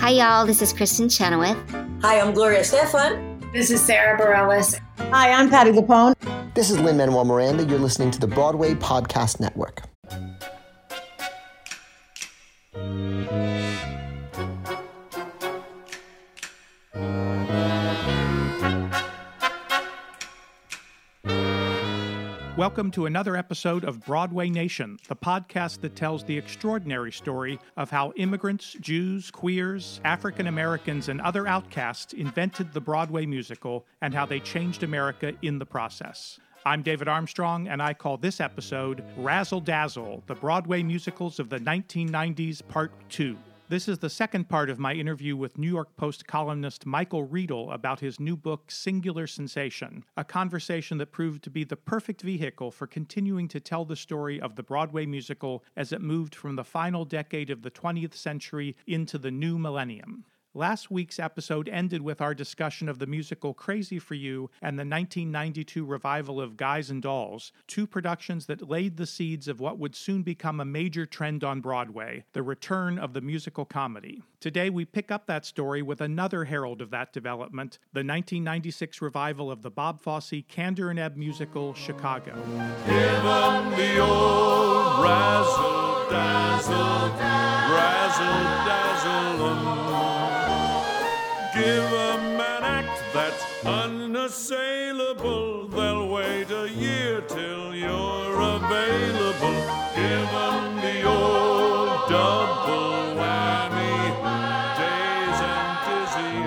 Hi, y'all. This is Kristen Chenoweth. Hi, I'm Gloria Estefan. This is Sarah Bareilles. Hi, I'm Patti LuPone. This is Lin-Manuel Miranda. You're listening to the Broadway Podcast Network. Welcome to another episode of Broadway Nation, the podcast that tells the extraordinary story of how immigrants, Jews, queers, African Americans, and other outcasts invented the Broadway musical and how they changed America in the process. I'm David Armstrong, and I call this episode Razzle Dazzle, the Broadway Musicals of the 1990s, Part 2. This is the second part of my interview with New York Post columnist Michael Riedel about his new book, Singular Sensation, a conversation that proved to be the perfect vehicle for continuing to tell the story of the Broadway musical as it moved from the final decade of the 20th century into the new millennium. Last week's episode ended with our discussion of the musical Crazy for You and the 1992 revival of Guys and Dolls, two productions that laid the seeds of what would soon become a major trend on Broadway, the return of the musical comedy. Today we pick up that story with another herald of that development, the 1996 revival of the Bob Fosse Kander and Ebb musical, Chicago. Give 'em the old razzle dazzle, razzle dazzle. Give 'em an act that's unassailable. They'll wait a year till you're available. Give 'em the old double whammy, days and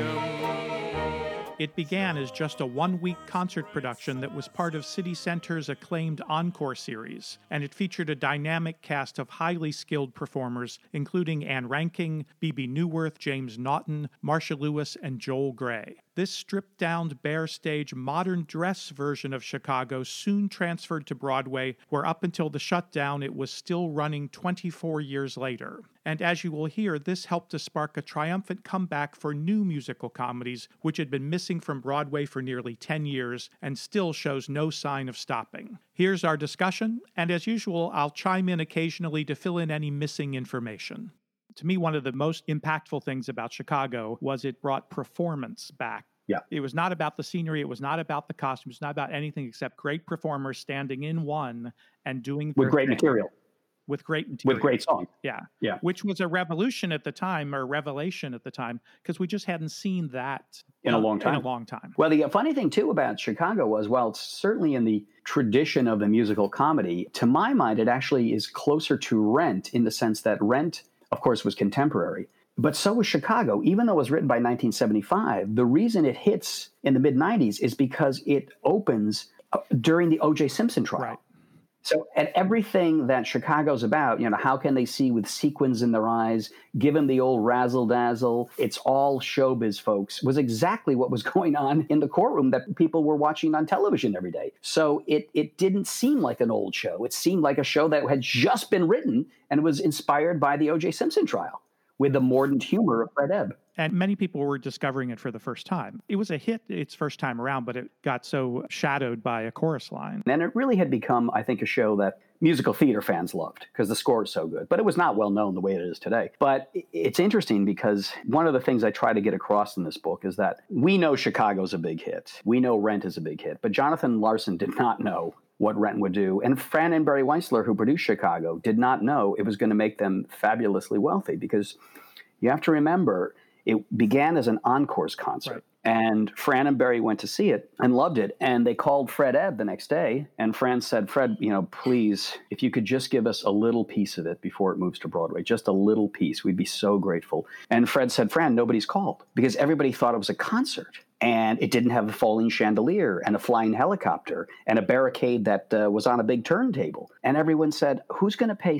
dizzy. It began as just a one-week concert production that was part of City Center's acclaimed Encore series, and it featured a dynamic cast of highly skilled performers, including Anne Ranking, Bebe Neuwirth, James Naughton, Marcia Lewis, and Joel Grey. This stripped-down, bare-stage, modern dress version of Chicago soon transferred to Broadway, where up until the shutdown it was still running 24 years later. And as you will hear, this helped to spark a triumphant comeback for new musical comedies, which had been missing from Broadway for nearly 10 years and still shows no sign of stopping. Here's our discussion, and as usual, I'll chime in occasionally to fill in any missing information. To me, one of the most impactful things about Chicago was it brought performance back. Yeah. It was not about the scenery. It was not about the costumes. It was not about anything except great performers standing in one and doing with great material. With great material. With great songs. Yeah. Yeah. Which was a revolution at the time, or revelation at the time, because we just hadn't seen that in a long time. Well, the funny thing, too, about Chicago was, well, it's certainly in the tradition of the musical comedy, to my mind, it actually is closer to Rent in the sense that Rent, of course, was contemporary. But so was Chicago. Even though it was written by 1975, the reason it hits in the mid-90s is because it opens during the O.J. Simpson trial. Right. So at everything that Chicago's about, how can they see with sequins in their eyes, give them the old razzle-dazzle, it's all showbiz, folks, was exactly what was going on in the courtroom that people were watching on television every day. So it didn't seem like an old show. It seemed like a show that had just been written and was inspired by the O.J. Simpson trial, with the mordant humor of Fred Ebb. And many people were discovering it for the first time. It was a hit its first time around, but it got so shadowed by a chorus line. And it really had become, I think, a show that musical theater fans loved because the score is so good. But it was not well known the way it is today. But it's interesting because one of the things I try to get across in this book is that we know Chicago's a big hit. We know Rent is a big hit. But Jonathan Larson did not know what Rent would do. And Fran and Barry Weissler, who produced Chicago, did not know it was going to make them fabulously wealthy, because you have to remember, it began as an encores concert. Right. And Fran and Barry went to see it and loved it. And they called Fred Ebb the next day. And Fran said, Fred, please, if you could just give us a little piece of it before it moves to Broadway, just a little piece, we'd be so grateful. And Fred said, Fran, nobody's called, because everybody thought it was a concert. And it didn't have a falling chandelier and a flying helicopter and a barricade that was on a big turntable. And everyone said, who's going to pay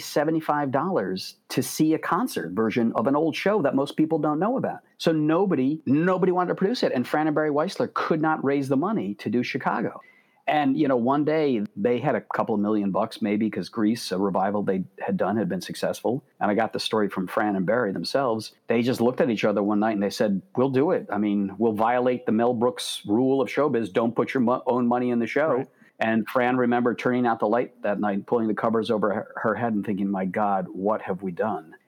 $75 to see a concert version of an old show that most people don't know about? So nobody wanted to produce it. And Fran and Barry Weissler could not raise the money to do Chicago. And, one day they had a couple of $1 million maybe, because Grease, a revival they had done, had been successful. And I got the story from Fran and Barry themselves. They just looked at each other one night and they said, we'll do it. I mean, we'll violate the Mel Brooks rule of showbiz. Don't put your own money in the show. Right. And Fran remembered turning out the light that night, pulling the covers over her head and thinking, my God, what have we done?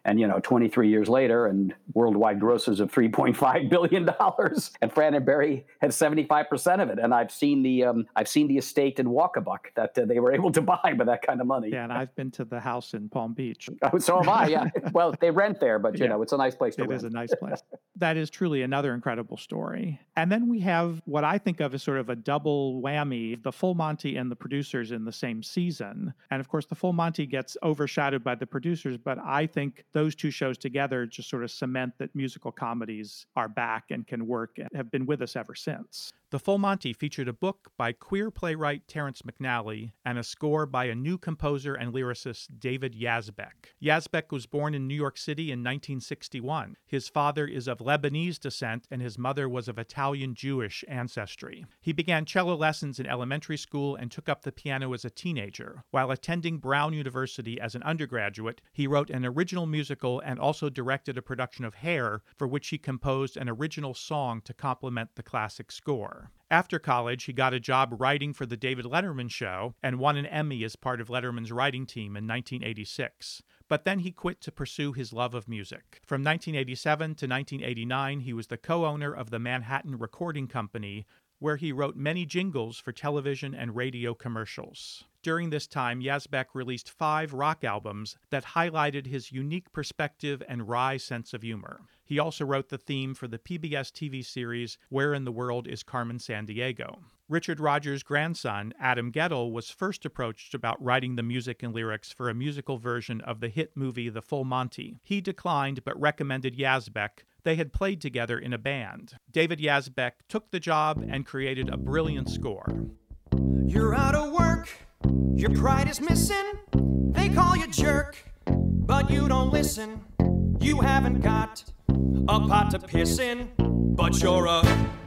And, 23 years later and worldwide grosses of $3.5 billion. And Fran and Barry had 75% of it. And I've seen the estate in Walkabuck that they were able to buy with that kind of money. Yeah, and I've been to the house in Palm Beach. Oh, so have I, yeah. Well, they rent there, but, it's a nice place to rent. It is a nice place. That is truly another incredible story. And then we have what I think of as sort of a double whammy, the Full Monty and the Producers in the same season. And of course, the Full Monty gets overshadowed by the Producers, but I think those two shows together just sort of cement that musical comedies are back and can work and have been with us ever since. The Full Monty featured a book by queer playwright Terrence McNally and a score by a new composer and lyricist, David Yazbek. Yazbek was born in New York City in 1961. His father is of Lebanese descent and his mother was of Italian-Jewish ancestry. He began cello lessons in elementary school and took up the piano as a teenager. While attending Brown University as an undergraduate, he wrote an original musical and also directed a production of Hair, for which he composed an original song to complement the classic score. After college, he got a job writing for The David Letterman Show and won an Emmy as part of Letterman's writing team in 1986. But then he quit to pursue his love of music. From 1987 to 1989, he was the co-owner of the Manhattan Recording Company, where he wrote many jingles for television and radio commercials. During this time, Yazbek released 5 rock albums that highlighted his unique perspective and wry sense of humor. He also wrote the theme for the PBS TV series Where in the World is Carmen Sandiego? Richard Rodgers' grandson, Adam Guettel, was first approached about writing the music and lyrics for a musical version of the hit movie The Full Monty. He declined but recommended Yazbek. They had played together in a band. David Yazbek took the job and created a brilliant score. You're out of work, your pride is missing. They call you jerk, but you don't listen. You haven't got a pot to piss in, but you're a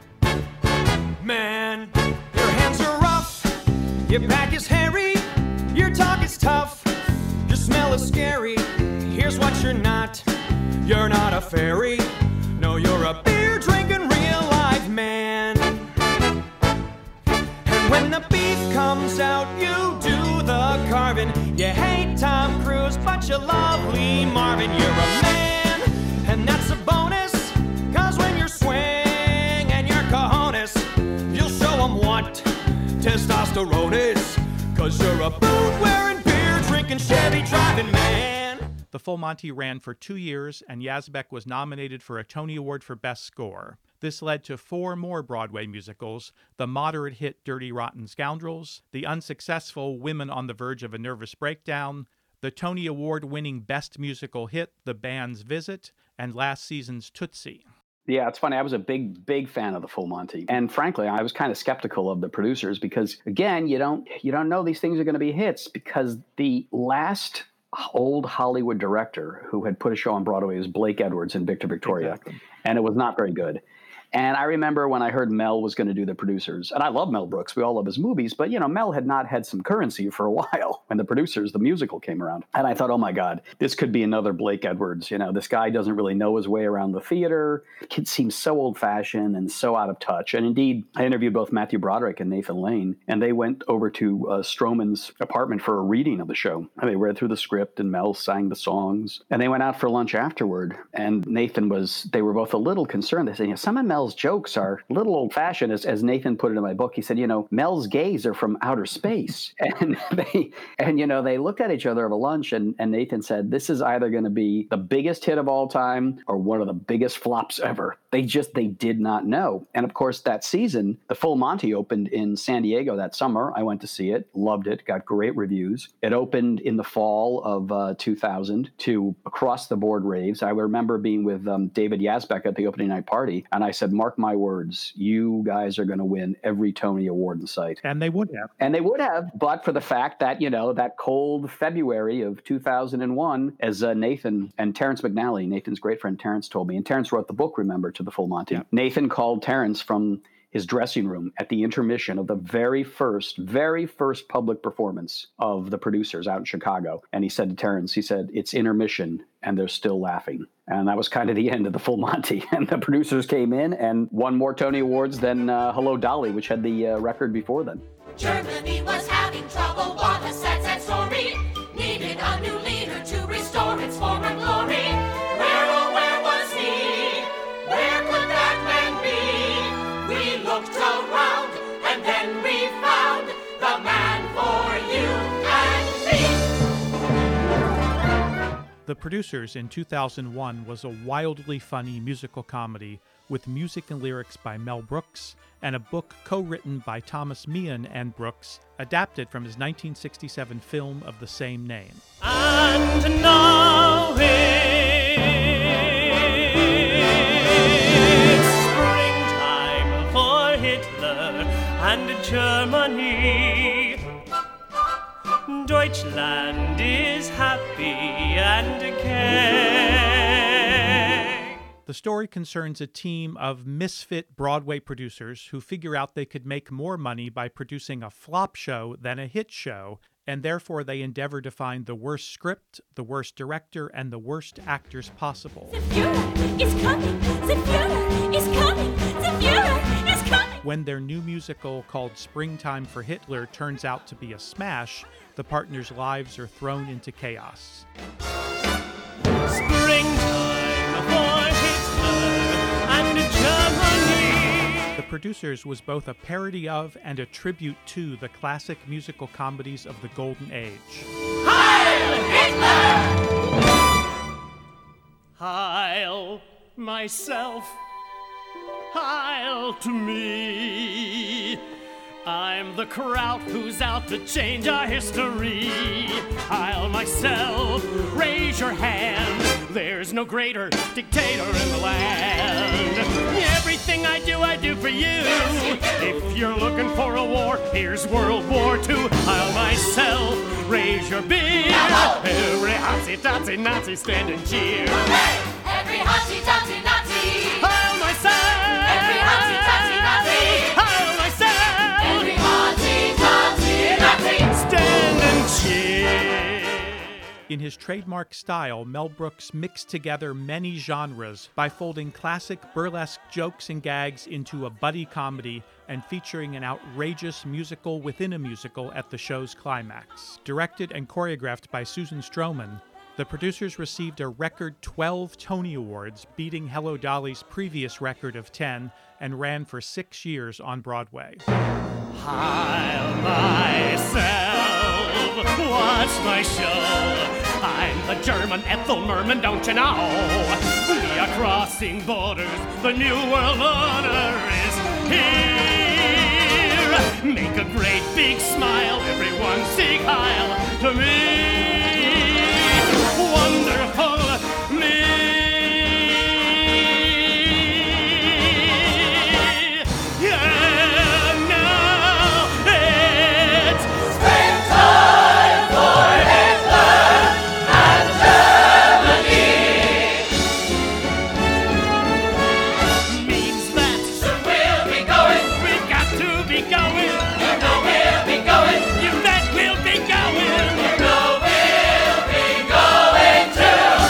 man. Your hands are rough, your back is hairy, your talk is tough, your smell is scary. Here's what you're not a fairy. No, you're a beer drinking real live man. And when the beef comes out, you do the carving. You hate Tom Cruise, but you love Lee Marvin. You're a man, and that's a bonus, 'cause when you're swinging your cojones, you'll show them what testosterone is, 'cause you're a boot-wearing, beer-drinking, Chevy-driving man. The Full Monty ran for 2 years, and Yazbek was nominated for a Tony Award for Best Score. This led to 4 more Broadway musicals: the moderate hit Dirty Rotten Scoundrels, the unsuccessful Women on the Verge of a Nervous Breakdown, the Tony Award-winning Best Musical Hit, The Band's Visit, and last season's Tootsie. Yeah, it's funny. I was a big fan of the Full Monty. And frankly, I was kind of skeptical of the Producers because, again, you don't know these things are going to be hits, because the last old Hollywood director who had put a show on Broadway was Blake Edwards in Victor Victoria. Exactly. And it was not very good. And I remember when I heard Mel was going to do the Producers, and I love Mel Brooks. We all love his movies, but, Mel had not had some currency for a while when the Producers, the musical, came around. And I thought, oh my God, this could be another Blake Edwards. This guy doesn't really know his way around the theater. The kid seems so old-fashioned and so out of touch. And indeed, I interviewed both Matthew Broderick and Nathan Lane, and they went over to Stroman's apartment for a reading of the show. And they read through the script, and Mel sang the songs. And they went out for lunch afterward, and they were both a little concerned. They said, some of Mel's jokes are a little old-fashioned, as Nathan put it in my book. He said, Mel's gays are from outer space. And they looked at each other over lunch, and Nathan said, this is either going to be the biggest hit of all time or one of the biggest flops ever. They did not know. And of course, that season, the Full Monty opened in San Diego that summer. I went to see it, loved it, got great reviews. It opened in the fall of 2000 to across-the-board raves. I remember being with David Yazbek at the opening night party, and I said, mark my words, you guys are going to win every Tony Award in sight. And they would have. And they would have, but for the fact that, that cold February of 2001, as Nathan and Terrence McNally, Nathan's great friend Terrence, told me, and Terrence wrote the book, remember, to the Full Monty. Yeah. Nathan called Terrence from his dressing room at the intermission of the very first public performance of the Producers out in Chicago. And he said to Terrence, it's intermission and they're still laughing. And that was kind of the end of the Full Monty. And the Producers came in and won more Tony Awards than Hello, Dolly, which had the record before then. Germany was having trouble, what a sad, sad story. Needed a new leader to restore its former glory. The Producers in 2001 was a wildly funny musical comedy with music and lyrics by Mel Brooks and a book co-written by Thomas Meehan and Brooks, adapted from his 1967 film of the same name. And now it's springtime for Hitler and Germany. Deutschland is happy and gay. The story concerns a team of misfit Broadway producers who figure out they could make more money by producing a flop show than a hit show, and therefore they endeavor to find the worst script, the worst director, and the worst actors possible. The Führer is coming! The Führer is coming! The Führer is coming! When their new musical called Springtime for Hitler turns out to be a smash, the partners' lives are thrown into chaos. Springtime for Hitler and Germany. The Producers was both a parody of and a tribute to the classic musical comedies of the Golden Age. Heil Hitler! Heil myself. Heil to me. I'm the kraut who's out to change our history. Heil myself, raise your hand. There's no greater dictator in the land. Everything I do for you. If you're looking for a war, here's World War II. Heil myself, raise your beer. Every hotsy-totsy Nazi stand and cheer. Every hotsy-totsy Nazi! Heil myself! Every hotsy-totsy Nazi! Heil myself! Every hotsy-totsy Nazi! Stand and cheer. In his trademark style, Mel Brooks mixed together many genres by folding classic burlesque jokes and gags into a buddy comedy and featuring an outrageous musical within a musical at the show's climax. Directed and choreographed by Susan Stroman, The Producers received a record 12 Tony Awards, beating Hello Dolly's previous record of 10, and ran for 6 years on Broadway. Heil myself, watch my show. I'm the German Ethel Merman, don't you know? We are crossing borders, the new world order is here. Make a great big smile, everyone sing Heil to me. Wonderful me. Yeah, now it's springtime for Hitler and Germany. Means that soon we'll be going. We've got to be going. You know we'll be going. You bet we'll be going. You know we'll be going to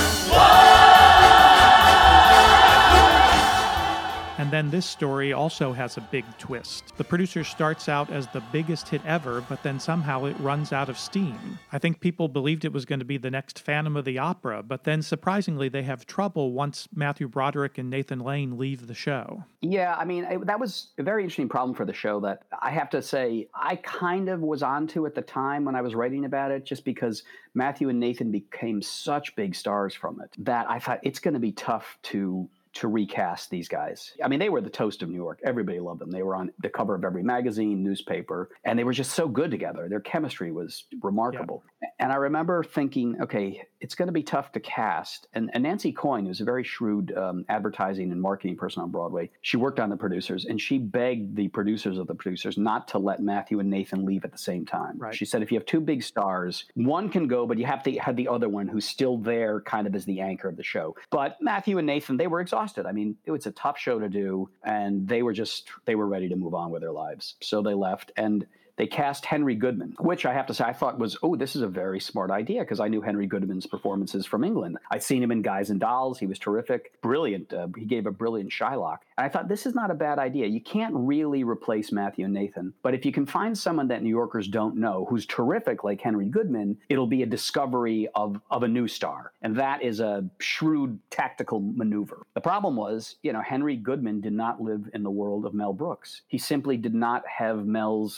And then this story also has a big twist. The Producer starts out as the biggest hit ever, but then somehow it runs out of steam. I think people believed it was going to be the next Phantom of the Opera, but then surprisingly they have trouble once Matthew Broderick and Nathan Lane leave the show. Yeah, I mean, that was a very interesting problem for the show that I have to say I kind of was onto at the time when I was writing about it, just because Matthew and Nathan became such big stars from it that I thought it's going to be tough to recast these guys. I mean, they were the toast of New York. Everybody loved them. They were on the cover of every magazine, newspaper, and they were just so good together. Their chemistry was remarkable. Yeah. And I remember thinking, okay, it's going to be tough to cast. And Nancy Coyne, who's a very shrewd advertising and marketing person on Broadway, she worked on The Producers, and she begged the producers of The Producers not to let Matthew and Nathan leave at the same time. Right. She said, if you have two big stars, one can go, but you have to have the other one who's still there kind of as the anchor of the show. But Matthew and Nathan, they were exhausted. I mean, it was a tough show to do, and they were ready to move on with their lives. So they left, and they cast Henry Goodman, which I have to say I thought was, this is a very smart idea, because I knew Henry Goodman's performances from England. I'd seen him in Guys and Dolls. He was terrific, brilliant. He gave a brilliant Shylock. And I thought, this is not a bad idea. You can't really replace Matthew and Nathan, but if you can find someone that New Yorkers don't know who's terrific like Henry Goodman, it'll be a discovery of a new star. And that is a shrewd tactical maneuver. The problem was, Henry Goodman did not live in the world of Mel Brooks. He simply did not have Mel's rhythm.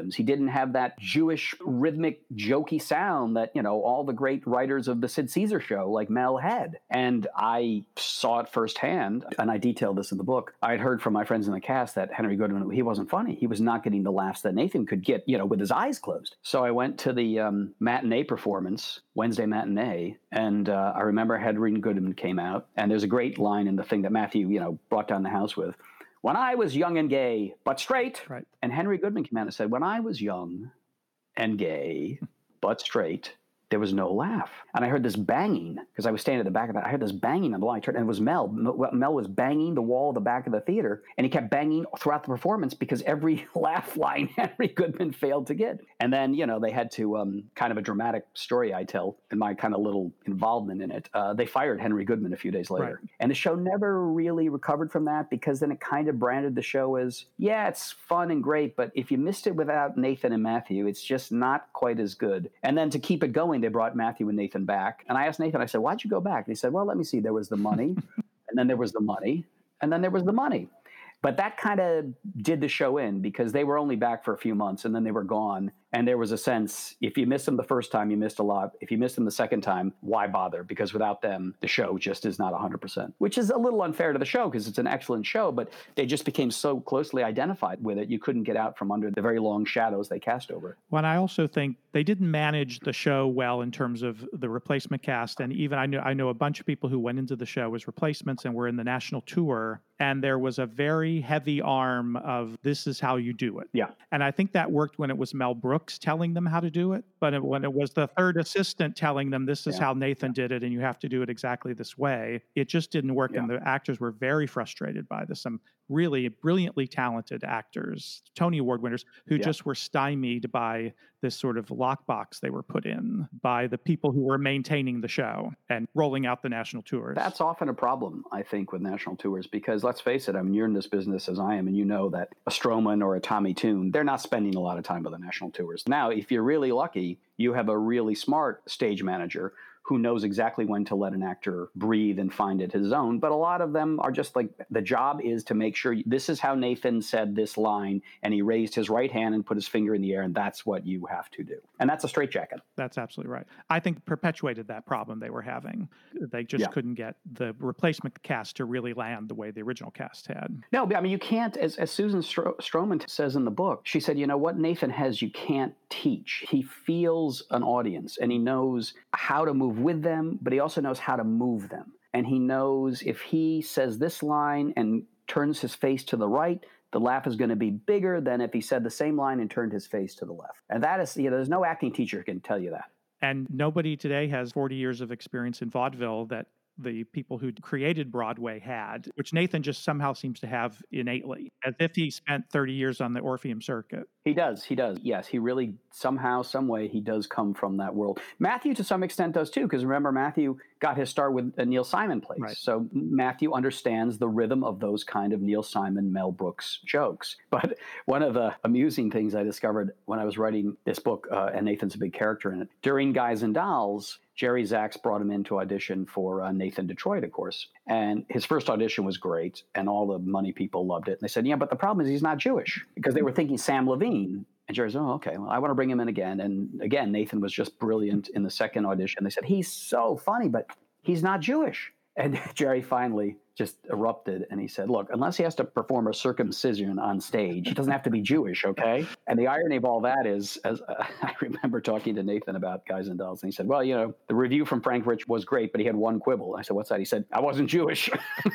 rhythms. He didn't have that Jewish rhythmic, jokey sound that, all the great writers of the Sid Caesar show like Mel had. And I saw it firsthand, and I detailed this in the book. I'd heard from my friends in the cast that Henry Goodman, he wasn't funny. He was not getting the laughs that Nathan could get, with his eyes closed. So I went to the matinee performance, Wednesday matinee, and I remember Henry Goodman came out, and there's a great line in the thing that Matthew, brought down the house with. When I was young and gay, but straight. Right. And Henry Goodman came out and said, when I was young and gay, but straight, there was no laugh. And I heard this banging, because I was standing at the back of that. I heard this banging on the wall. I turned, and it was Mel. Mel was banging the wall of the back of the theater, and he kept banging throughout the performance because every laugh line Henry Goodman failed to get. And then, they had to, kind of a dramatic story I tell, and my kind of little involvement in it. They fired Henry Goodman a few days later. Right. And the show never really recovered from that, because then it kind of branded the show as, yeah, it's fun and great, but if you missed it without Nathan and Matthew, it's just not quite as good. And then to keep it going, they brought Matthew and Nathan back. And I asked Nathan, I said, why'd you go back? And he said, well, let me see. There was the money, and then there was the money, and then there was the money. But that kind of did the show in, because they were only back for a few months, and then they were gone. And there was a sense, if you missed them the first time, you missed a lot. If you missed them the second time, why bother? Because without them, the show just is not 100%, which is a little unfair to the show, because it's an excellent show, but they just became so closely identified with it, you couldn't get out from under the very long shadows they cast over it. Well, and I also think they didn't manage the show well in terms of the replacement cast. And even I know a bunch of people who went into the show as replacements and were in the national tour. And there was a very heavy arm of, this is how you do it. Yeah. And I think that worked when it was Mel Brooks telling them how to do it. But when it was the third assistant telling them, this is how Nathan did it, and you have to do it exactly this way, it just didn't work. Yeah. And the actors were very frustrated by this. Some really brilliantly talented actors, Tony Award winners, who just were stymied by this sort of lockbox they were put in by the people who were maintaining the show and rolling out the national tours. That's often a problem, I think, with national tours, because let's face it, I mean, you're in this business as I am, and you know that a Stroman or a Tommy Tune, they're not spending a lot of time with the national tours. Now, if you're really lucky, you have a really smart stage manager who knows exactly when to let an actor breathe and find it his own. But a lot of them are just like, the job is to make sure this is how Nathan said this line, and he raised his right hand and put his finger in the air, and that's what you have to do. And that's a straitjacket. That's absolutely right. I think perpetuated that problem they were having. They just couldn't get the replacement cast to really land the way the original cast had. No, I mean, you can't, as Susan Stroman says in the book, she said, what Nathan has, you can't teach. He feels an audience, and he knows how to move with them, but he also knows how to move them. And he knows if he says this line and turns his face to the right, the laugh is going to be bigger than if he said the same line and turned his face to the left. And that is, there's no acting teacher who can tell you that. And nobody today has 40 years of experience in vaudeville that the people who created Broadway had, which Nathan just somehow seems to have innately, as if he spent 30 years on the Orpheum circuit. He does. Yes, he really, somehow, some way, he does come from that world. Matthew, to some extent, does too, because remember, Matthew got his start with Neil Simon plays. Right. So Matthew understands the rhythm of those kind of Neil Simon, Mel Brooks jokes. But one of the amusing things I discovered when I was writing this book, and Nathan's a big character in it, during Guys and Dolls, Jerry Zaks brought him in to audition for Nathan Detroit, of course. And his first audition was great, and all the money people loved it. And they said, but the problem is he's not Jewish, because they were thinking Sam Levine. And Jerry said, okay, well, I want to bring him in again. And again, Nathan was just brilliant in the second audition. They said, he's so funny, but he's not Jewish. And Jerry finally just erupted, and he said, look, unless he has to perform a circumcision on stage, he doesn't have to be Jewish, okay? And the irony of all that is, as I remember talking to Nathan about Guys and Dolls, and he said, well, the review from Frank Rich was great, but he had one quibble. I said, what's that? He said, I wasn't Jewish.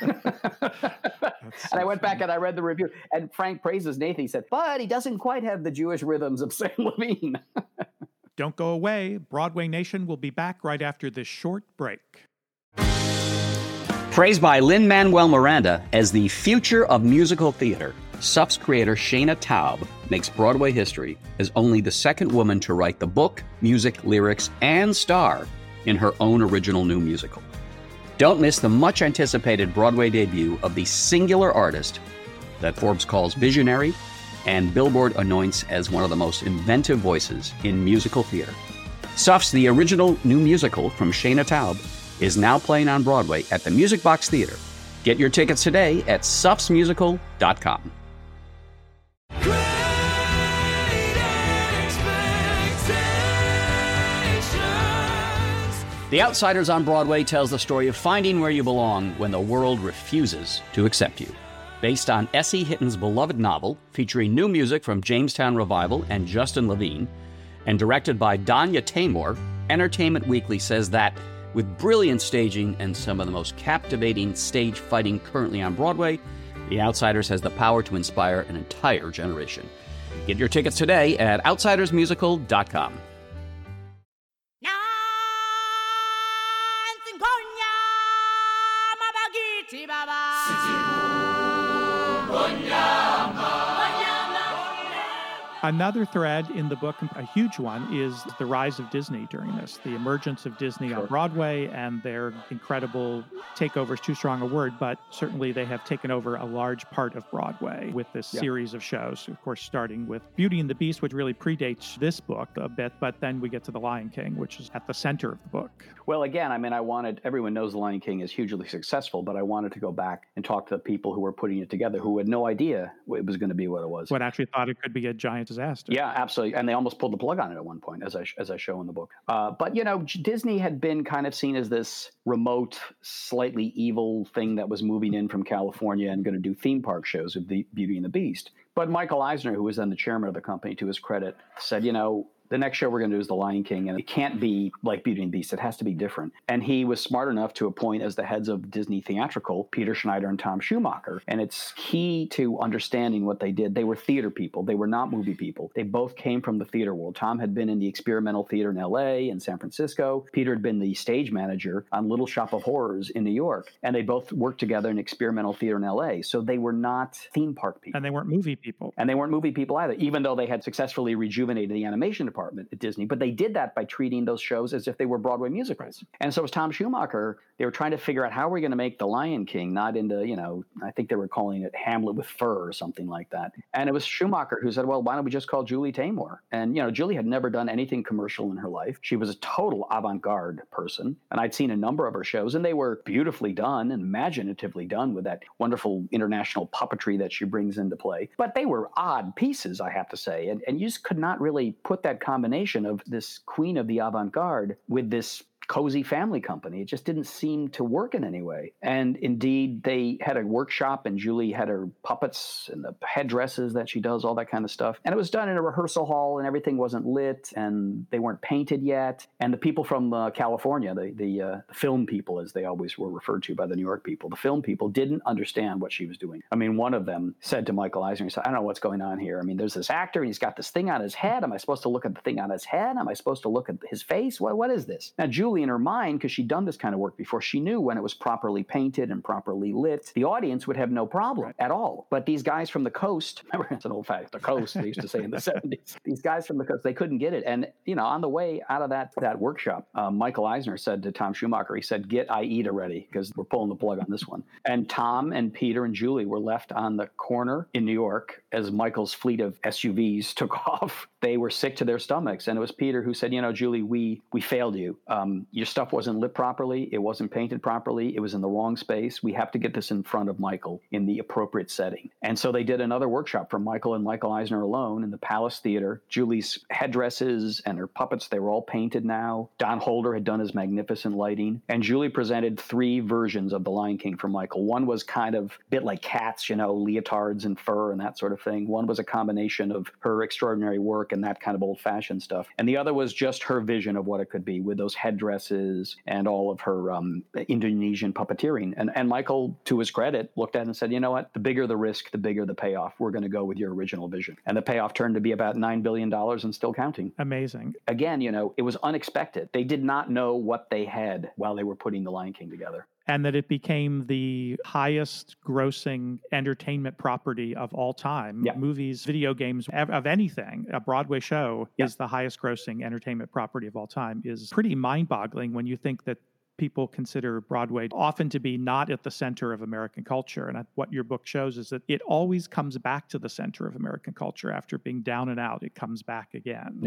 And I went back and I read the review, and Frank praises Nathan. He said, but he doesn't quite have the Jewish rhythms of Sam Levine. Don't go away. Broadway Nation will be back right after this short break. Praised by Lin-Manuel Miranda as the future of musical theater, SUF's creator Shana Taub makes Broadway history as only the second woman to write the book, music, lyrics, and star in her own original new musical. Don't miss the much-anticipated Broadway debut of the singular artist that Forbes calls visionary and Billboard anoints as one of the most inventive voices in musical theater. SUF's The Original New Musical from Shana Taub is now playing on Broadway at the Music Box Theater. Get your tickets today at sufsmusical.com. The Outsiders on Broadway tells the story of finding where you belong when the world refuses to accept you. Based on S.E. Hitton's beloved novel, featuring new music from Jamestown Revival and Justin Levine, and directed by Danya Tamor, Entertainment Weekly says that, with brilliant staging and some of the most captivating stage fighting currently on Broadway, The Outsiders has the power to inspire an entire generation. Get your tickets today at outsidersmusical.com. Another thread in the book, a huge one, is the rise of Disney during this, the emergence of Disney on Broadway and their incredible takeover is too strong a word, but certainly they have taken over a large part of Broadway with this series of shows, of course, starting with Beauty and the Beast, which really predates this book a bit, but then we get to The Lion King, which is at the center of the book. Well, again, I mean, everyone knows The Lion King is hugely successful, but I wanted to go back and talk to the people who were putting it together, who had no idea it was going to be what it was. What actually thought it could be a giant disaster. Yeah, absolutely. And they almost pulled the plug on it at one point, as I show in the book. But, you know, Disney had been kind of seen as this remote, slightly evil thing that was moving in from California and going to do theme park shows with the Beauty and the Beast. But Michael Eisner, who was then the chairman of the company, to his credit, said, you know, the next show we're going to do is The Lion King, and it can't be like Beauty and the Beast. It has to be different. And he was smart enough to appoint as the heads of Disney Theatrical, Peter Schneider and Tom Schumacher. And it's key to understanding what they did. They were theater people. They were not movie people. They both came from the theater world. Tom had been in the experimental theater in L.A. and San Francisco. Peter had been the stage manager on Little Shop of Horrors in New York. And they both worked together in experimental theater in L.A. So they were not theme park people. And they weren't movie people. And they weren't movie people either, even though they had successfully rejuvenated the animation department at Disney. But they did that by treating those shows as if they were Broadway musicals. And so as Tom Schumacher, they were trying to figure out how we're going to make The Lion King not into, you know, I think they were calling it Hamlet with fur or something like that. And it was Schumacher who said, well, why don't we just call Julie Taymor? And, you know, Julie had never done anything commercial in her life. She was a total avant-garde person. And I'd seen a number of her shows, and they were beautifully done and imaginatively done with that wonderful international puppetry that she brings into play. But they were odd pieces, I have to say. And you just could not really put that combination of this queen of the avant-garde with this cozy family company. It just didn't seem to work in any way. And indeed, they had a workshop, and Julie had her puppets and the headdresses that she does, all that kind of stuff. And it was done in a rehearsal hall, and everything wasn't lit, and they weren't painted yet. And the people from California, the film people, as they always were referred to by the New York people, the film people didn't understand what she was doing. I mean, one of them said to Michael Eisner, he said, I don't know what's going on here. I mean, there's this actor, and he's got this thing on his head. Am I supposed to look at the thing on his head? Am I supposed to look at his face? What is this? Now, Julie, in her mind, because she'd done this kind of work before, she knew when it was properly painted and properly lit, the audience would have no problem at all. But these guys from the coast, remember, it's an old fact, the coast, they used to say in the 70s, these guys from the coast, they couldn't get it. And, you know, on the way out of that workshop, Michael Eisner said to Tom Schumacher, he said, get Aida ready, because we're pulling the plug on this one. And Tom and Peter and Julie were left on the corner in New York as Michael's fleet of SUVs took off. They were sick to their stomachs. And it was Peter who said, you know, Julie, we failed you. Your stuff wasn't lit properly. It wasn't painted properly. It was in the wrong space. We have to get this in front of Michael in the appropriate setting. And so they did another workshop for Michael and Michael Eisner alone in the Palace Theater. Julie's headdresses and her puppets, they were all painted now. Don Holder had done his magnificent lighting. And Julie presented 3 versions of The Lion King for Michael. One was kind of a bit like Cats, you know, leotards and fur and that sort of thing. One was a combination of her extraordinary work and that kind of old-fashioned stuff. And the other was just her vision of what it could be with those headdresses and all of her Indonesian puppeteering. And Michael, to his credit, looked at it and said, you know what, the bigger the risk, the bigger the payoff. We're going to go with your original vision. And the payoff turned to be about $9 billion and still counting. Amazing. Again, you know, it was unexpected. They did not know what they had while they were putting The Lion King together. And that it became the highest grossing entertainment property of all time. Yeah. Movies, video games, of anything. A Broadway show is the highest grossing entertainment property of all time is pretty mind-boggling when you think that people consider Broadway often to be not at the center of American culture. And what your book shows is that it always comes back to the center of American culture after being down and out. It comes back again. Yeah.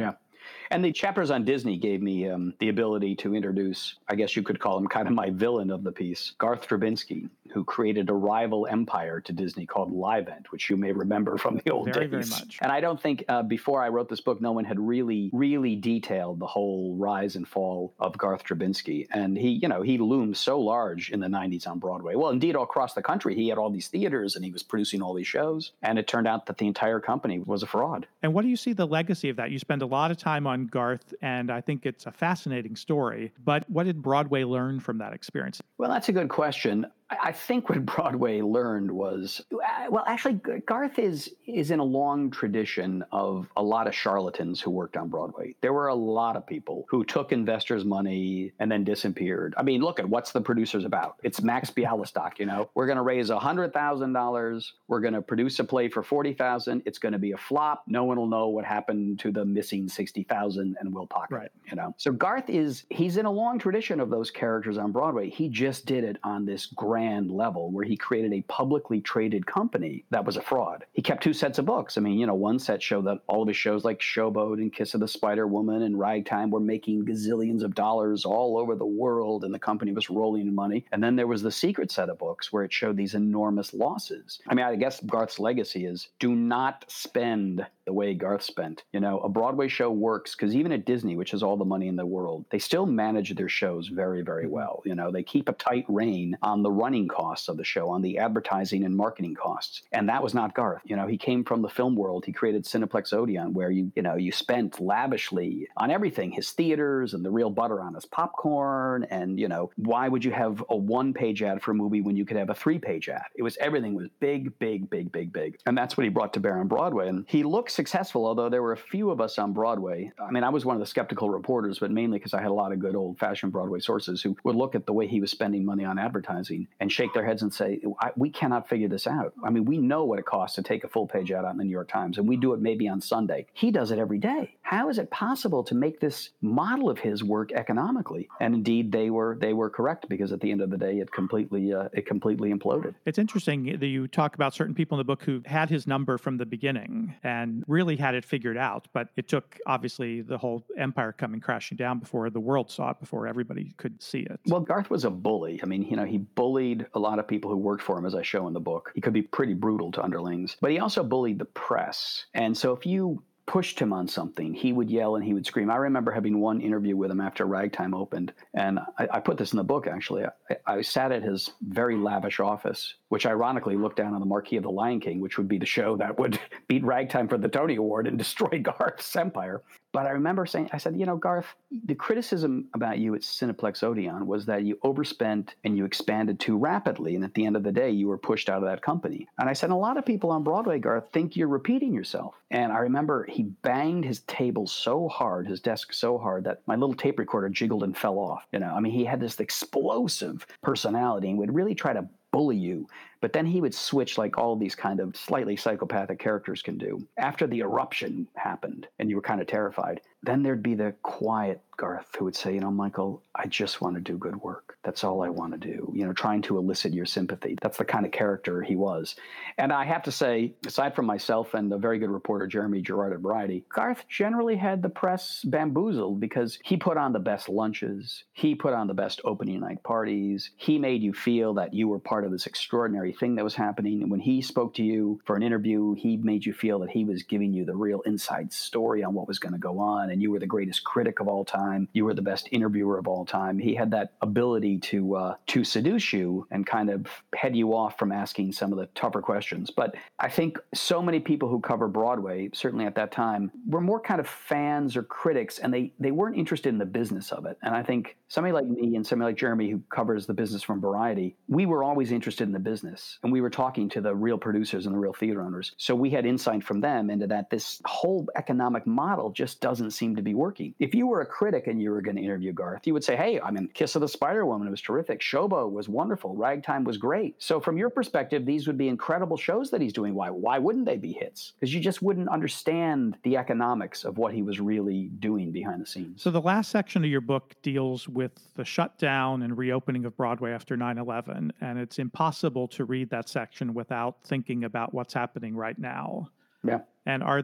And the chapters on Disney gave me the ability to introduce, I guess you could call him kind of my villain of the piece, Garth Drabinsky, who created a rival empire to Disney called Livent, which you may remember from the old days. Very much. And I don't think before I wrote this book, no one had really detailed the whole rise and fall of Garth Drabinsky. And he loomed so large in the 90s on Broadway. Well, indeed, all across the country, he had all these theaters and he was producing all these shows. And it turned out that the entire company was a fraud. And what do you see the legacy of that? You spend a lot of time on Garth, and I think it's a fascinating story. But what did Broadway learn from that experience? Well, that's a good question. I think what Broadway learned was, well, actually, Garth is in a long tradition of a lot of charlatans who worked on Broadway. There were a lot of people who took investors' money and then disappeared. I mean, look at what's the producers about. It's Max Bialystock, We're going to raise $100,000. We're going to produce a play for $40,000. It's going to be a flop. No one will know what happened to the missing $60,000 and we'll pocket it, So Garth he's in a long tradition of those characters on Broadway. He just did it on this grand level where he created a publicly traded company that was a fraud. He kept 2 sets of books. I mean, one set showed that all of his shows like Showboat and Kiss of the Spider Woman and Ragtime were making gazillions of dollars all over the world and the company was rolling in money. And then there was the secret set of books where it showed these enormous losses. I mean, I guess Garth's legacy is do not spend the way Garth spent. A Broadway show works because even at Disney, which has all the money in the world, they still manage their shows very, very well. They keep a tight rein on the running costs of the show, on the advertising and marketing costs. And that was not Garth. He came from the film world. He created Cineplex Odeon, where you spent lavishly on everything, his theaters and the real butter on his popcorn. And, why would you have a 1-page ad for a movie when you could have a 3-page ad? Everything was big, big, big, big, big. And that's what he brought to bear on Broadway. And he looked successful, although there were a few of us on Broadway. I mean, I was one of the skeptical reporters, but mainly because I had a lot of good old-fashioned Broadway sources who would look at the way he was spending money on advertising and shake their heads and say, we cannot figure this out. I mean, we know what it costs to take a full-page ad out in the New York Times, and we do it maybe on Sunday. He does it every day. How is it possible to make this model of his work economically? And indeed, they were correct, because at the end of the day, it completely imploded. It's interesting that you talk about certain people in the book who had his number from the beginning and really had it figured out, but it took, obviously, the whole empire coming crashing down before the world saw it, before everybody could see it. Well, Garth was a bully. I mean, he bullied a lot of people who worked for him, as I show in the book. He could be pretty brutal to underlings, but he also bullied the press. And so if you pushed him on something, he would yell and he would scream. I remember having one interview with him after Ragtime opened, and I put this in the book, actually. I sat at his very lavish office, which ironically looked down on the marquee of The Lion King, which would be the show that would beat Ragtime for the Tony Award and destroy Garth's empire. But I remember saying, I said, Garth, the criticism about you at Cineplex Odeon was that you overspent and you expanded too rapidly. And at the end of the day, you were pushed out of that company. And I said, a lot of people on Broadway, Garth, think you're repeating yourself. And I remember he banged his table so hard, his desk so hard, that my little tape recorder jiggled and fell off. I mean, he had this explosive personality and would really try to bully you. But then he would switch like all these kind of slightly psychopathic characters can do. After the eruption happened and you were kind of terrified, then there'd be the quiet Garth who would say, Michael, I just want to do good work. That's all I want to do, trying to elicit your sympathy. That's the kind of character he was. And I have to say, aside from myself and a very good reporter, Jeremy Gerard at Variety, Garth generally had the press bamboozled because he put on the best lunches. He put on the best opening night parties. He made you feel that you were part of this extraordinary thing that was happening. And when he spoke to you for an interview, he made you feel that he was giving you the real inside story on what was going to go on. And you were the greatest critic of all time. You were the best interviewer of all time. He had that ability to seduce you and kind of head you off from asking some of the tougher questions. But I think so many people who cover Broadway, certainly at that time, were more kind of fans or critics, and they weren't interested in the business of it. And I think somebody like me and somebody like Jeremy, who covers the business from Variety, we were always interested in the business. And we were talking to the real producers and the real theater owners. So we had insight from them into that this whole economic model just doesn't seem to be working. If you were a critic and you were going to interview Garth, you would say, hey, I mean, Kiss of the Spider Woman was terrific. Showboat was wonderful. Ragtime was great. So from your perspective, these would be incredible shows that he's doing. Why wouldn't they be hits? Because you just wouldn't understand the economics of what he was really doing behind the scenes. So the last section of your book deals with the shutdown and reopening of Broadway after 9/11, and it's impossible to read that section without thinking about what's happening right now. Yeah. And are there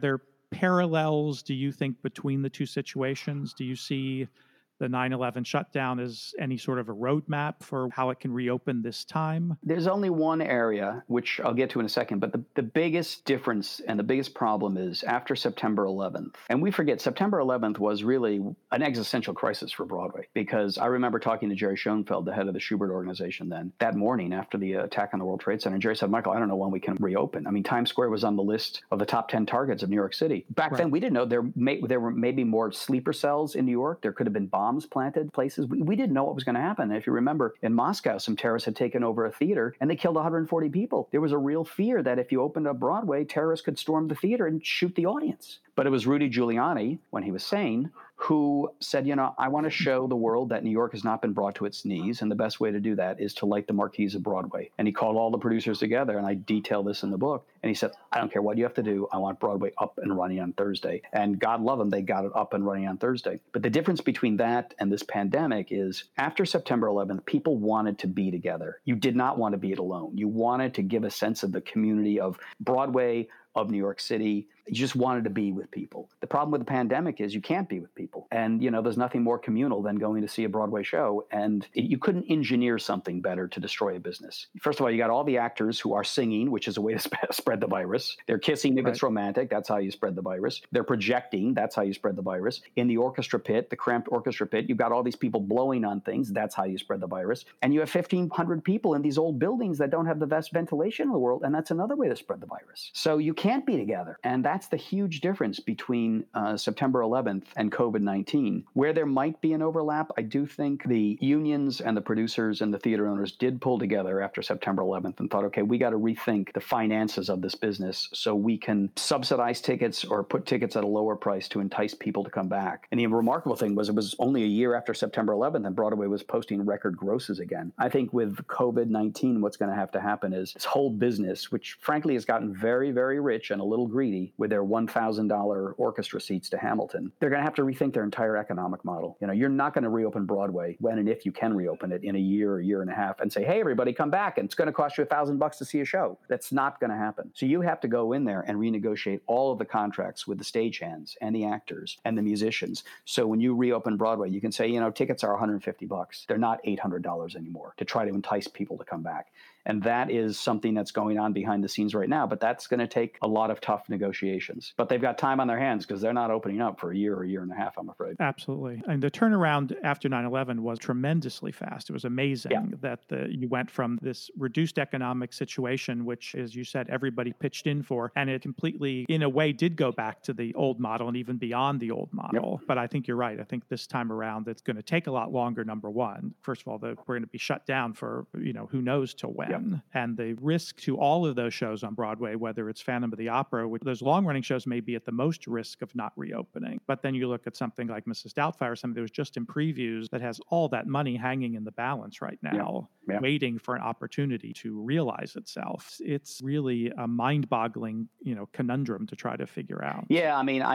parallels do you think between the two situations? Do you see the 9/11 shutdown as any sort of a roadmap for how it can reopen this time? There's only one area, which I'll get to in a second, but the biggest difference and the biggest problem is after September 11th. And we forget September 11th was really an existential crisis for Broadway, because I remember talking to Jerry Schoenfeld, the head of the Schubert organization then, that morning after the attack on the World Trade Center. And Jerry said, Michael, I don't know when we can reopen. I mean, Times Square was on the list of the top 10 targets of New York City. Back then, we didn't know there were maybe more sleeper cells in New York. There could have been bombs planted places. We didn't know what was going to happen. And if you remember, in Moscow, some terrorists had taken over a theater and they killed 140 people. There was a real fear that if you opened up Broadway, terrorists could storm the theater and shoot the audience. But it was Rudy Giuliani, when he was sane, who said, I want to show the world that New York has not been brought to its knees. And the best way to do that is to light the marquees of Broadway. And he called all the producers together, and I detail this in the book. And he said, I don't care what you have to do. I want Broadway up and running on Thursday. And God love them, they got it up and running on Thursday. But the difference between that and this pandemic is after September 11th, people wanted to be together. You did not want to be it alone. You wanted to give a sense of the community of Broadway, of New York City. You just wanted to be with people. The problem with the pandemic is you can't be with people. And, there's nothing more communal than going to see a Broadway show. And you couldn't engineer something better to destroy a business. First of all, you got all the actors who are singing, which is a way to spread the virus. They're kissing if it's romantic. That's how you spread the virus. They're projecting. That's how you spread the virus. In the orchestra pit, the cramped orchestra pit, you've got all these people blowing on things. That's how you spread the virus. And you have 1,500 people in these old buildings that don't have the best ventilation in the world. And that's another way to spread the virus. So you can't be together. And that's the huge difference between September 11th and COVID-19. Where there might be an overlap, I do think the unions and the producers and the theater owners did pull together after September 11th and thought, okay, we got to rethink the finances of this business so we can subsidize tickets or put tickets at a lower price to entice people to come back. And the remarkable thing was it was only a year after September 11th and Broadway was posting record grosses again. I think with COVID-19, what's going to happen is this whole business, which frankly has gotten very, very rich and a little greedy with their $1,000 orchestra seats to Hamilton, they're going to have to rethink their entire economic model. You're not going to reopen Broadway when and if you can reopen it in a year or year and a half and say, hey, everybody, come back, and it's going to cost you $1,000 to see a show. That's not going to happen. So you have to go in there and renegotiate all of the contracts with the stagehands and the actors and the musicians. So when you reopen Broadway, you can say, tickets are $150. They're not $800 anymore, to try to entice people to come back. And that is something that's going on behind the scenes right now. But that's going to take a lot of tough negotiations. But they've got time on their hands because they're not opening up for a year or a year and a half, I'm afraid. Absolutely. And the turnaround after 9/11 was tremendously fast. It was amazing that you went from this reduced economic situation, which, as you said, everybody pitched in for, and it completely, in a way, did go back to the old model and even beyond the old model. But I think you're right. I think this time around, it's going to take a lot longer, number one. First of all, we're going to be shut down for, who knows till when. And the risk to all of those shows on Broadway, whether it's Phantom of the Opera, which those long-running shows may be at the most risk of not reopening. But then you look at something like Mrs. Doubtfire, something that was just in previews that has all that money hanging in the balance right now, waiting for an opportunity to realize itself. It's really a mind-boggling, conundrum to try to figure out. Yeah, I mean,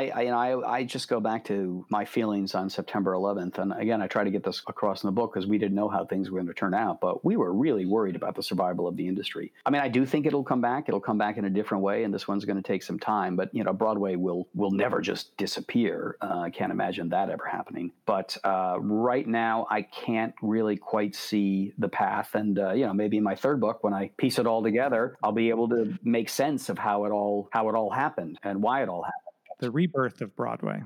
I just go back to my feelings on September 11th. And again, I try to get this across in the book because we didn't know how things were going to turn out, but we were really worried about the survival of the industry. I mean, I do think it'll come back. It'll come back in a different way, and this one's going to take some time. But Broadway will never just disappear. I can't imagine that ever happening. But right now, I can't really quite see the path. And maybe in my third book, when I piece it all together, I'll be able to make sense of how it all happened and why it all happened. The rebirth of Broadway.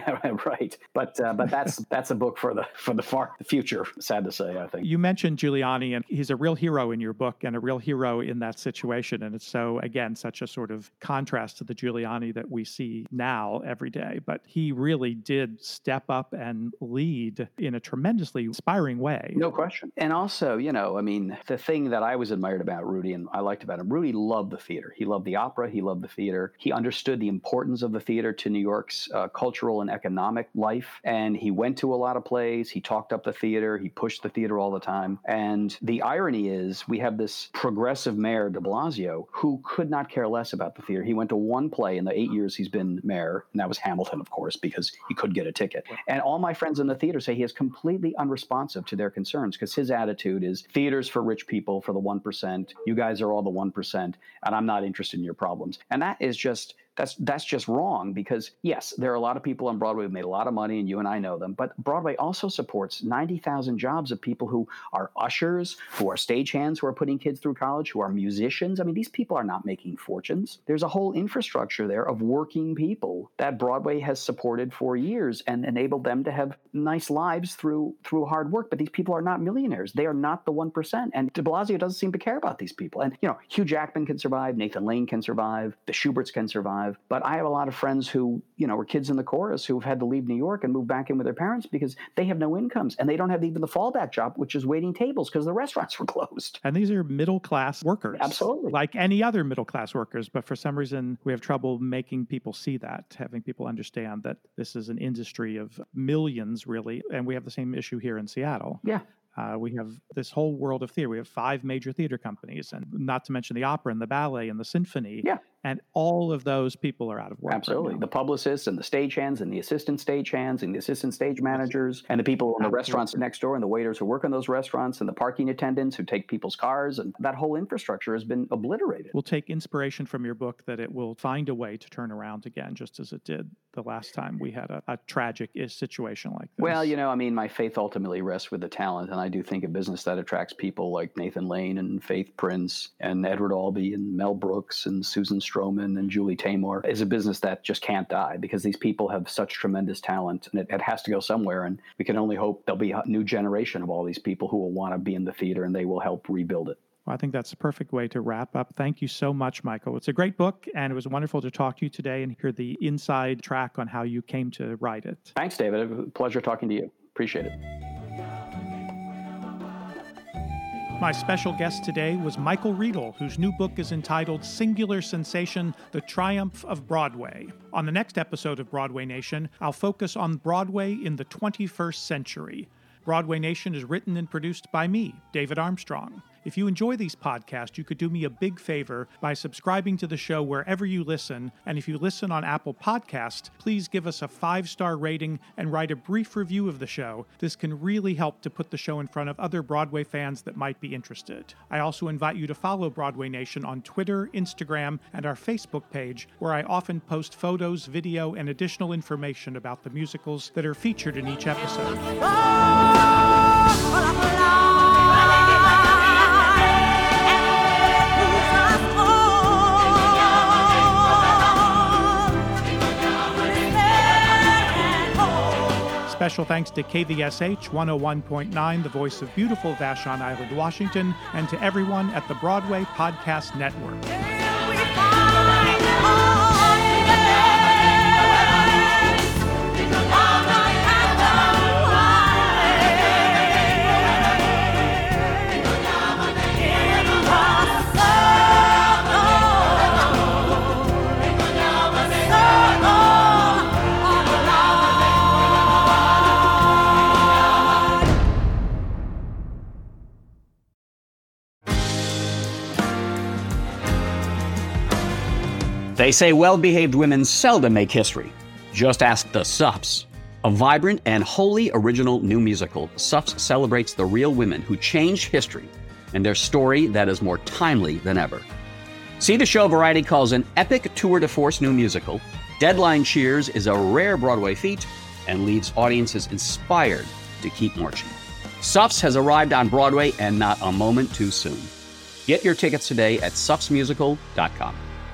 Right. But that's a book for the far future, sad to say, I think. You mentioned Giuliani, and he's a real hero in your book and a real hero in that situation. And it's so, again, such a sort of contrast to the Giuliani that we see now every day. But he really did step up and lead in a tremendously inspiring way. No question. And also, the thing that I was admired about Rudy and I liked about him, Rudy loved the theater. He loved the opera. He loved the theater. He understood the importance of the theater to New York's cultural and economic life. And he went to a lot of plays. He talked up the theater. He pushed the theater all the time. And the irony is we have this progressive mayor, de Blasio, who could not care less about the theater. He went to one play in the 8 years he's been mayor, and that was Hamilton, of course, because he could get a ticket. And all my friends in the theater say he is completely unresponsive to their concerns because his attitude is theater's for rich people, for the 1%. You guys are all the 1%, and I'm not interested in your problems. And that is just That's just wrong because, yes, there are a lot of people on Broadway who made a lot of money, and you and I know them. But Broadway also supports 90,000 jobs of people who are ushers, who are stagehands, who are putting kids through college, who are musicians. I mean, these people are not making fortunes. There's a whole infrastructure there of working people that Broadway has supported for years and enabled them to have nice lives through hard work. But these people are not millionaires. They are not the 1%. And de Blasio doesn't seem to care about these people. And, Hugh Jackman can survive. Nathan Lane can survive. The Schuberts can survive. But I have a lot of friends who, were kids in the chorus who've had to leave New York and move back in with their parents because they have no incomes. And they don't have even the fallback job, which is waiting tables because the restaurants were closed. And these are middle-class workers. Absolutely. Like any other middle-class workers. But for some reason, we have trouble making people see that, having people understand that this is an industry of millions, really. And we have the same issue here in Seattle. Yeah. We have this whole world of theater. We have 5 major theater companies, and not to mention the opera and the ballet and the symphony. Yeah. And all of those people are out of work. Absolutely. Right, the publicists and the stagehands and the assistant stagehands and the assistant stage managers and the people in the restaurants next door and the waiters who work in those restaurants and the parking attendants who take people's cars. And that whole infrastructure has been obliterated. We'll take inspiration from your book that it will find a way to turn around again, just as it did the last time we had a tragic situation like this. Well, my faith ultimately rests with the talent. And I do think a business that attracts people like Nathan Lane and Faith Prince and Edward Albee and Mel Brooks and Susan Stroman and Julie Taymor is a business that just can't die because these people have such tremendous talent and it has to go somewhere. And we can only hope there'll be a new generation of all these people who will want to be in the theater and they will help rebuild it. Well, I think that's a perfect way to wrap up. Thank you so much, Michael. It's a great book, and it was wonderful to talk to you today and hear the inside track on how you came to write it. Thanks, David. It was a pleasure talking to you. Appreciate it. My special guest today was Michael Riedel, whose new book is entitled Singular Sensation, The Triumph of Broadway. On the next episode of Broadway Nation, I'll focus on Broadway in the 21st century. Broadway Nation is written and produced by me, David Armstrong. If you enjoy these podcasts, you could do me a big favor by subscribing to the show wherever you listen. And if you listen on Apple Podcasts, please give us a 5-star rating and write a brief review of the show. This can really help to put the show in front of other Broadway fans that might be interested. I also invite you to follow Broadway Nation on Twitter, Instagram, and our Facebook page, where I often post photos, video, and additional information about the musicals that are featured in each episode. Special thanks to KVSH 101.9, the voice of beautiful Vashon Island, Washington, and to everyone at the Broadway Podcast Network. They say well-behaved women seldom make history. Just ask the Suffs. A vibrant and wholly original new musical, Suffs celebrates the real women who changed history and their story that is more timely than ever. See the show Variety calls an epic tour de force new musical. Deadline cheers is a rare Broadway feat and leaves audiences inspired to keep marching. Suffs has arrived on Broadway and not a moment too soon. Get your tickets today at suffsmusical.com.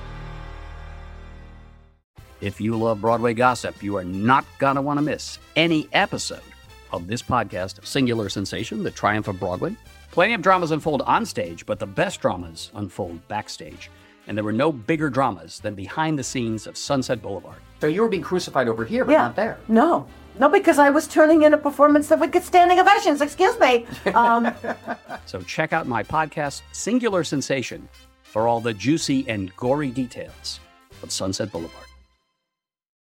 If you love Broadway gossip, you are not going to want to miss any episode of this podcast, Singular Sensation, The Triumph of Broadway. Plenty of dramas unfold on stage, but the best dramas unfold backstage. And there were no bigger dramas than behind the scenes of Sunset Boulevard. So you were being crucified over here, but not there. No, because I was turning in a performance that would get standing ovations. Excuse me. So check out my podcast, Singular Sensation, for all the juicy and gory details of Sunset Boulevard.